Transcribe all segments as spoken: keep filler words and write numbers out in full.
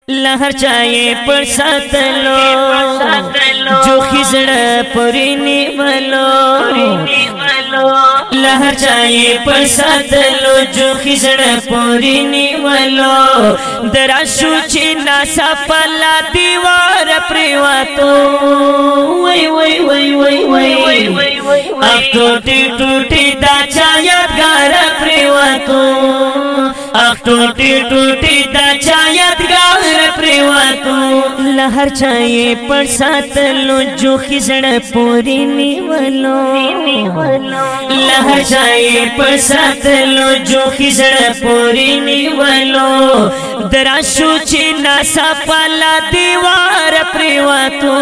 लहर चाहे पर सातलो जो खिजड़ा पुरीनी वालो लहर चाहे पर सातलो जो खिजड़ा पुरीनी वालो दराशु चिना सपला दीवार प्रिवातो वै वै वै वै वै अब टूटी टूटी दाचा यादगार प्रिवातो अब टूटी टूटी दाचा यादगार प्रिवातो लहर चाहिए पर सातलो जो खिजड़ा पुरीनी वालो लहर चाहिए पर सातलो जो खिजड़ा पुरीनी वालो दराशु चिना सपला दीवार प्रिवातो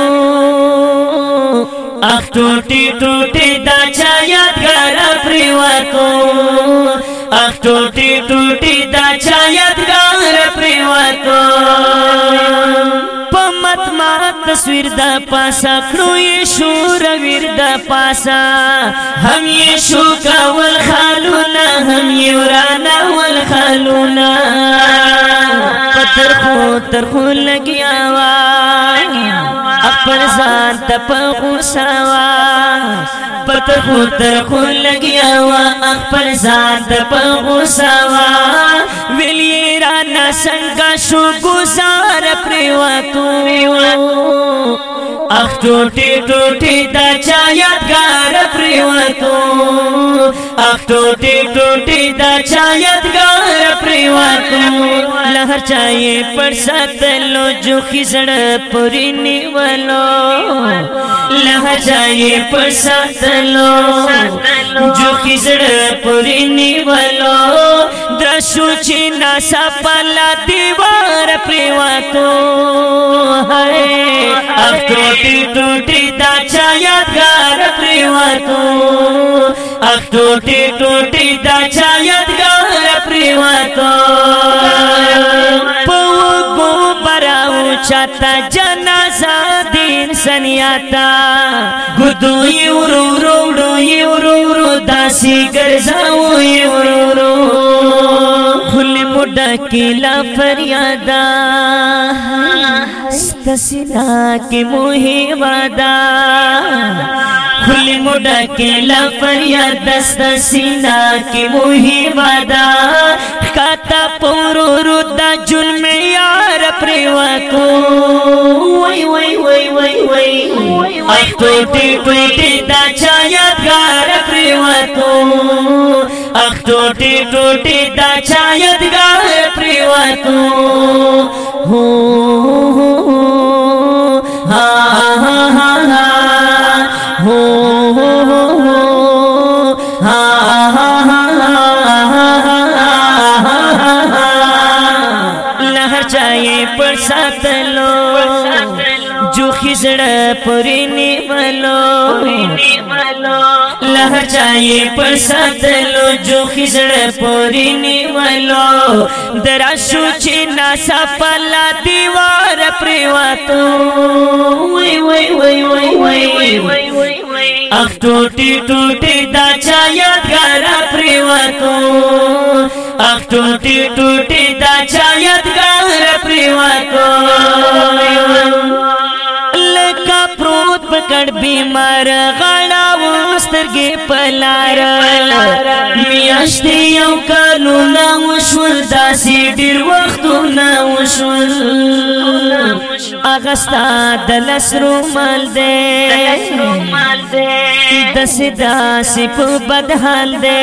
अब टूटी टूटी दाचा यादगार प्रिवातो अब टूटी टूटी दाचा यादगार प्रिवातो पमत मात तस्वीर दा पासा खड़ो ये शूर वीर दा पासा हम ये शू का वल खालूना हम ये उराना वल खालूना पत्थर खो तरखो लगिया वा अपन जान तप गुसावा पत्थर खो तरखो लगिया वा अपन जान तप गुसावा वेलिए राना संगा शो गुजार प्रिवातो अब टूटी टूटी दाचा यादगार प्रिवातो अब टूटी टूटी दाचा यादगार प्रिवातो लहर चाहिए पर सातलो जो खिजड़ा पुरीनी वालो लहर चाहिए पर सातलो जो खिजड़ा पुरीनी वालो दशु चिना सपला दीवार प्रिवातो है अब टूटी टूटी दाचा यादगार प्रिवातो अब टूटी टूटी दाचा यादगार प्रिवातो पवगो बराऊ चाता जनाजा दिन सनियाता गुदो युरो रोडो युरो दासी गरजाओ युरो खुले मुड्डा किला फरियादा तसिला के मोहे वादा खुले मुड्डा किला फरियादा तसिला के मोहे वादा काता पोरो रुदा जुल्म यार प्रिवातो वै वै वै वै वै अब टूटी टूटी दाचा यादगार प्रिवातो अब टूटी टूटी दाचा यादगार प्रिवातो हो हा हा हा हा हो हो हा हा लहर चाहिए पर सातलो जो खिजड़ा पुरीनी वालो लहर चाहिए पर सातलो जो खिजड़ा पुरीनी वालो दराशु चिना सपला दीवार प्रिवातो वै वै वै वै वै अब टूटी टूटी दाचा यादगार प्रिवातो अब टूटी टूटी दाचा यादगार प्रिवातो लका प्रोत पकड़ बीमार गाड़ा उस्तरगे पलार मियाश्ती यौ कालू ना उशुल दासी डिर वक्तू ना उशुल अगस्ता दलस रूमाल दे दस दासी पु बदहाल दे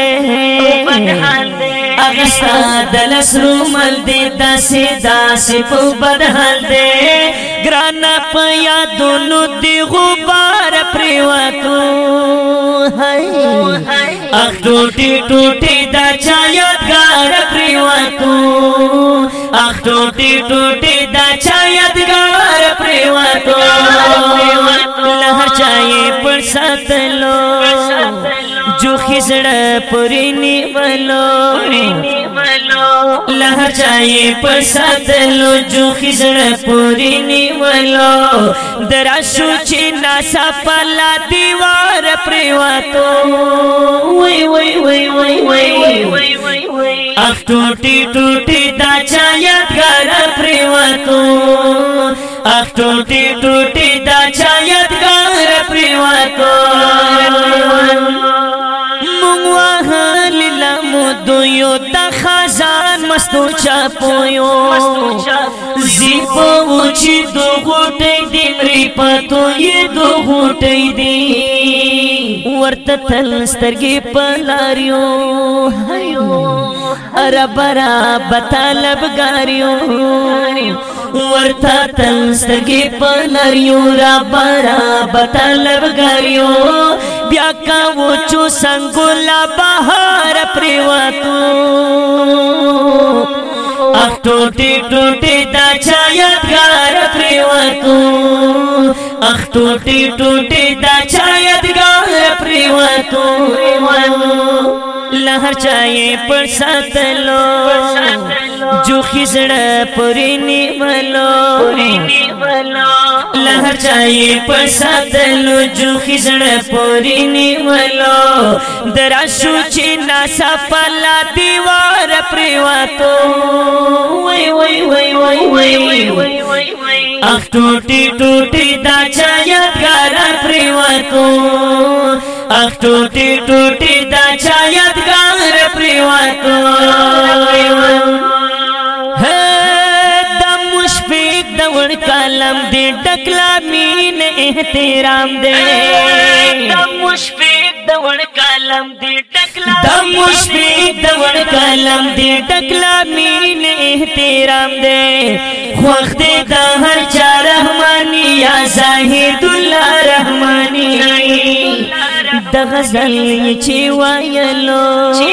अगस्ता दलस रूमाल दे दस दासी पु बदहाल दे ग्राना पया दोनों दी गुबार प्रिवातो है अब टूटी टूटी दाचा यादगार प्रिवातो अब टूटी टूटी दाचा यादगार प्रिवातो लहर चाहिए पर सातलो जो खिजड़ा पुरीनी वालो लहर चाहिए पर सातलो जो खिजड़ा पुरीनी वालो दराशु चिना सपला दीवार प्रिवातो वै वै वै वै वै अब टूटी टूटी दाचा यादगार प्रिवातो اخ ټوټي ټوټي دا چا یادګار پریواتو مونږ وهلې لمو دویو د خزان مستو چاپویو زیپو چې دو غوټې دې مری پاتو یې دو غوټې دې ورته تل سترګې پلاریو هيو ارا برا بطالب گاریو ورتا تل سترګې پلاریو را برا بطالب گاریو بیا کا وچو سنگولا بهار پریواتو اخ ټوټي ټوټي دا چا یادګار پریواتو اخ ټوټي ټوټي دا چا یادګار پریواتو لهر چاہیے پر ساتلو جو خزڑا پوری نیولو لهر چاہیے پر ساتلو جو خزڑا پوری نیولو دراشو چی ناسا پلا دیوار پریواتو وی وی وی وی وی اخ ٹوٹی ٹوٹی دا چا یادگار پریواتو اخ ټوټي ټوټي دا چا یادګار پریواتو د مشفق د ور کلم دې ډکلا مين احترام دې د مشفق د ور کلم دې ډکلا د مشفق د ور کلم دې ډکلا مين احترام دې خوخ دې د هر چا رحماني یا زاهد الله رحماني د غزل چی وایلو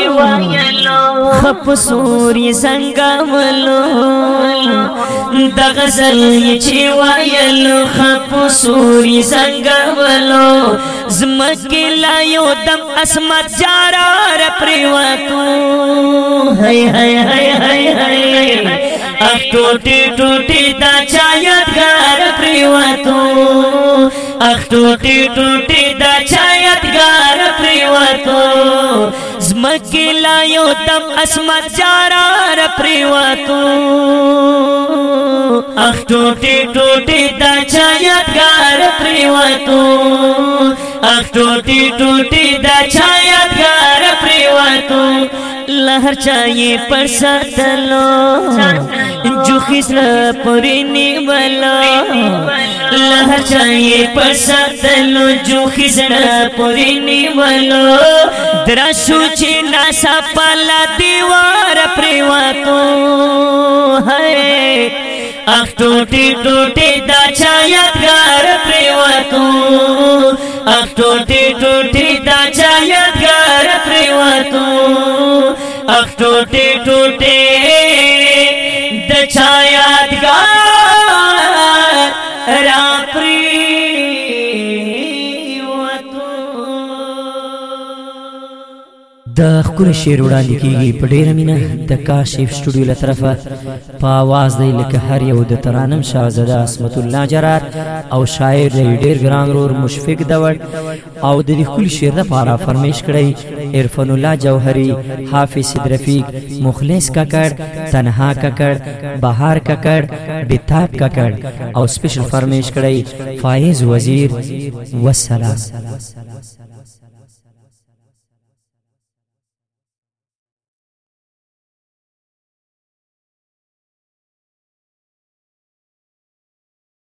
خپ سوري زنګولو د غزل چی وایلو خپ سوري زنګولو زمکه لا یو دم اسمت جارار پریواتو هي هي هي هي هي اخ ټوټي ټوټي دا چا یادګار پریواتو اخ ټوټي ټوټي دا چا یادګار پریواتو زمکه لا یو دم اسمت جارار پریواتو اخ ټوټي ټوټي دا چا یادګار پریواتو اخ ټوټي ټوټي دا چا یادګار پریواتو لهر چاہیے پر ساتلو جو خسرا پوری نیولو لهر چاہیے پر ساتلو جو خسرا پوری نیولو دراشو چی ناسا پالا دیوار پریواتو ہے اخ ټوټي ټوټي دا چا یادګار پریواتو اخ ټوټي ټوټي دا چا یادګار پریواتو اخ ټوټي ټوټي د چا یادګار را پریواتو د خپل شعر وړاندې کیږي په ډیره مینه د کاشف سټوډیو له طرفه په आवाज دی لکه هر یو د ترانم شاهزاده اسمت الله جرار او شاعر دی ډیر ګران رور مشفق دور او د خپل شعر لپاره فرمایش کړی عرفان الله جوهری حافظ رفیق مخلص ککړ تنها ککړ بهار ککړ بتاب ککړ او سپیشل فرمایش کړی فایز وزیر والسلام